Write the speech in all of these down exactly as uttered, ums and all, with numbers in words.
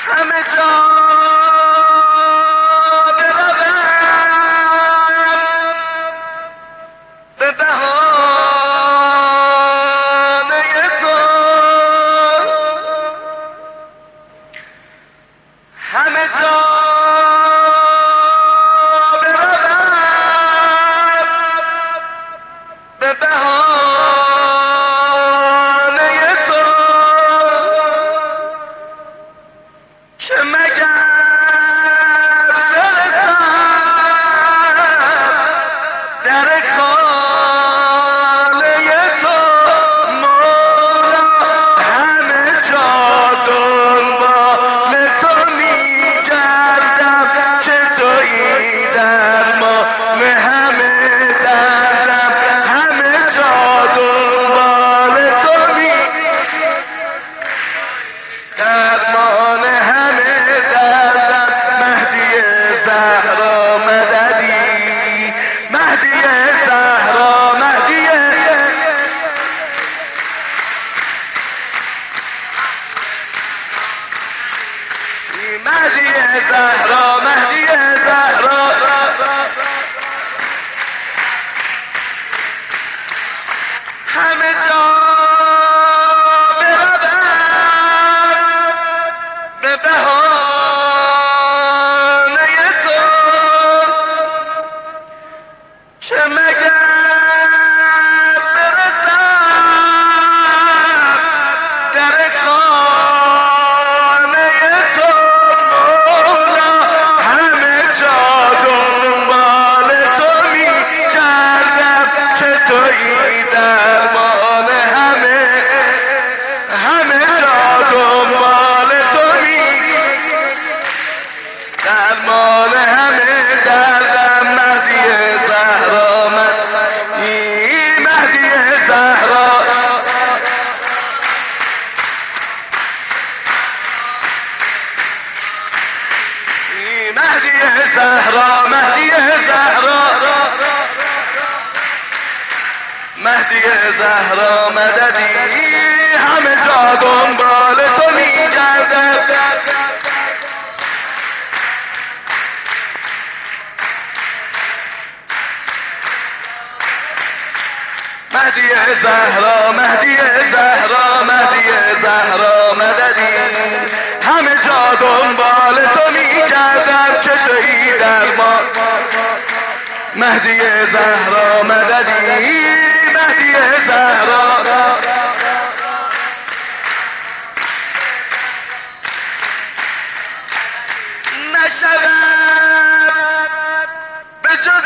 همه جا بروم به بهانه تو، همه جا بروم به بهانه تو، که مگر برسم در خانه تو مولا، همه جا دنبال تو میگردم که تویی درمان همه دردم، همه جا دنبال تو می درمان همه دردم. مهدی زهرا مددی، مهدی زهرا مهدی، مهدی زهرا مهدی زهرا، همه جا بروم به بهانه تو، که مگر برسم در خانه تو مولا، همه جا دنبال تو میگردم که تویی درمان همه، همه جا دنبال تو می درمان همه دردم. مهدی زهرا مهدی، مهدی زهرا، مهدی زهرا مهدی زهرا، مهدی زهرا مددی، همه جا دنبال تو میگردم. مهدی زهرا مهدی زهرا مهدی زهرا مددی، همه جا دنبال تو میگردم که تویی درمان. مهدی زهرا مددی، مهدی زهرا، نشود به جز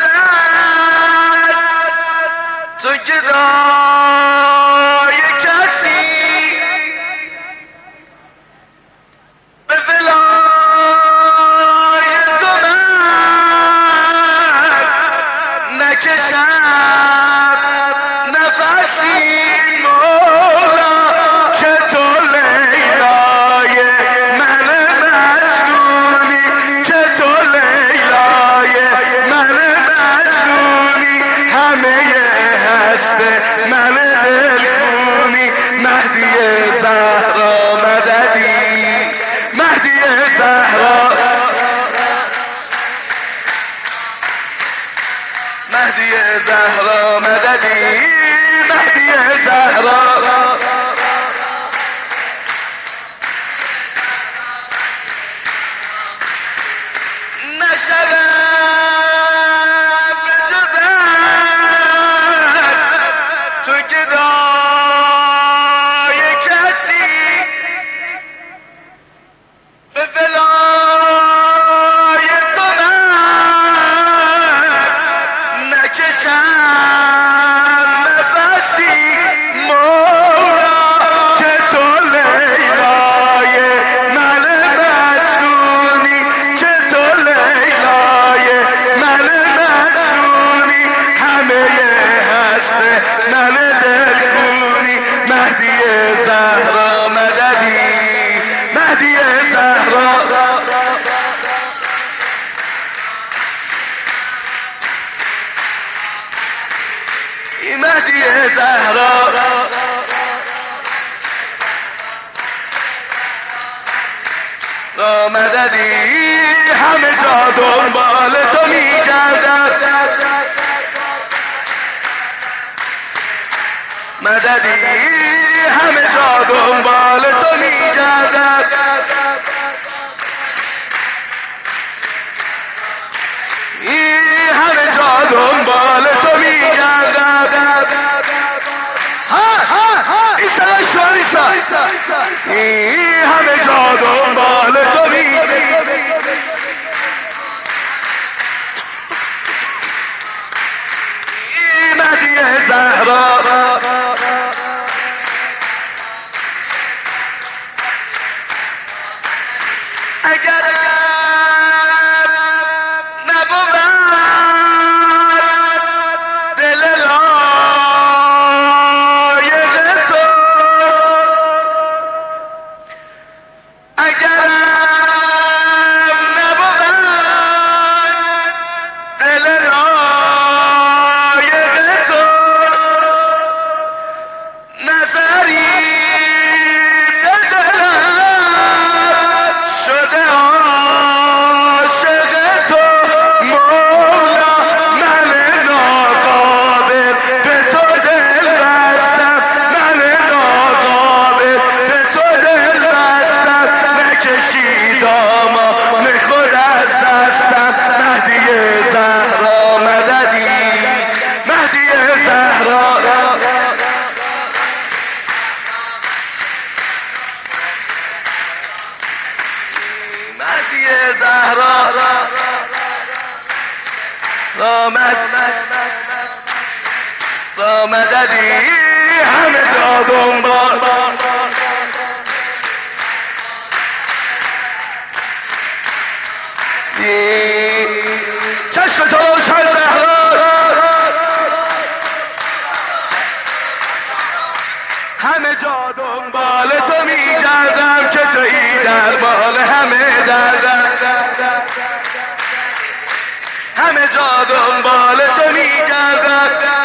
تو گدای کسی، به ولای تو من نکشم نفسی مولا، که تو لیلای من مجنونی، که تو لیلای من مجنونی، همه هست من دلخونی. مهدی زهرا مددی، مهدی زهرا، مهدی زهرا مددی، مهدی زهرا، نشود به جز تو گدای کسی، به ولای تو من نکشم نفسی مولا، که تو لیلای من مجنونی، که تو لیلای من مجنونی، همه هست من دلخونی. مهدی زهرا مددی، مهدی زهرا، مهدی زهرا، مددی همه جا دنبال تو میگردد مددی همه جا دنبال تو میگردد این همه جا دنبال تو میگردد ها ها ها ایسا ایسا ایسا این همه جا دنبال تو میگردد مهدی زهرا اگر نبود دل لایق تو اگر نبود دل لایق تو نظری مهدی زهرا با مددی همه جا دنبال چشم تو روشن زهرا همه جا دنبال تو میگردم که تویی درمان همه دردم همه جا دنبال تو میگردم